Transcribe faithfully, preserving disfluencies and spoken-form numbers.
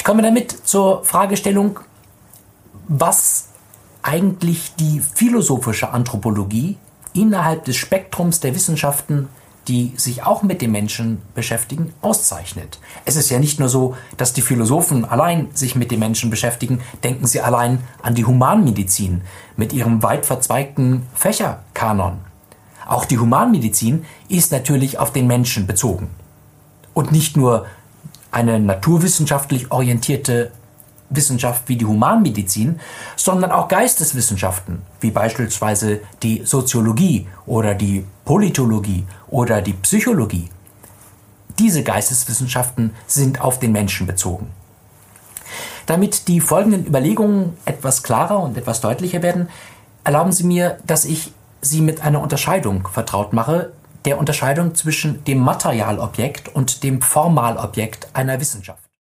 Kommen wir damit zur Fragestellung, was eigentlich die philosophische Anthropologie innerhalb des Spektrums der Wissenschaften, die sich auch mit dem Menschen beschäftigen, auszeichnet. Es ist ja nicht nur so, dass die Philosophen allein sich mit dem Menschen beschäftigen. Denken Sie allein an die Humanmedizin mit ihrem weit verzweigten Fächerkanon. Auch die Humanmedizin ist natürlich auf den Menschen bezogen. Und nicht nur eine naturwissenschaftlich orientierte Wissenschaft wie die Humanmedizin, sondern auch Geisteswissenschaften, wie beispielsweise die Soziologie oder die Politologie oder die Psychologie. Diese Geisteswissenschaften sind auf den Menschen bezogen. Damit die folgenden Überlegungen etwas klarer und etwas deutlicher werden, erlauben Sie mir, dass ich Sie mit einer Unterscheidung vertraut mache, der Unterscheidung zwischen dem Materialobjekt und dem Formalobjekt einer Wissenschaft.